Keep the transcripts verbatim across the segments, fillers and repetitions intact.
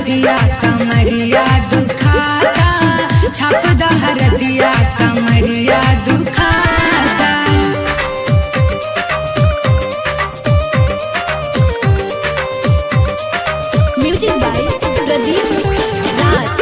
दिया कमरिया दुखाता, छाप दहर दिया कमरिया दुखाता। Music by Pradeep Raj.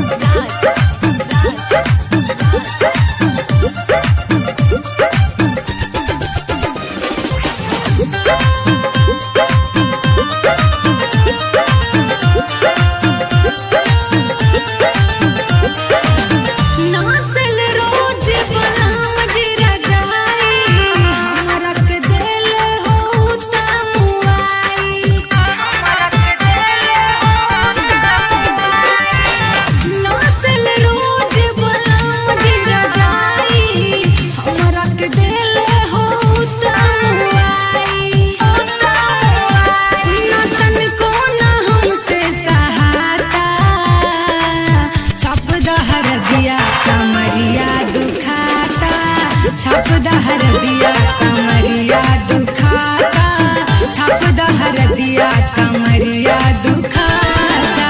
कमरिया दुखाता, छाप दहर दिया कमरिया दुखाता, छाप दहर दिया कमरिया दुखाता,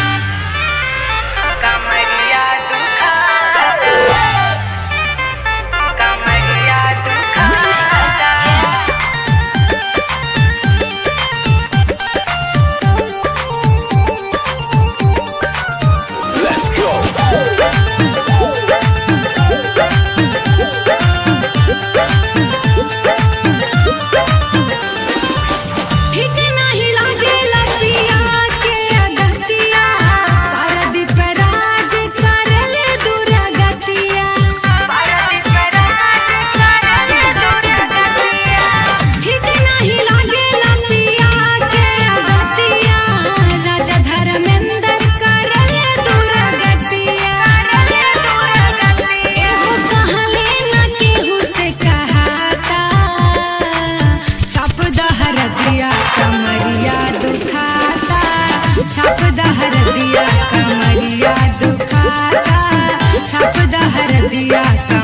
कमरिया दुखाता, कमरिया दुखाता। Let's go. कमरिया दुखाता, छाप दहर दिया कमरिया दुखाता, छाप दहर दिया।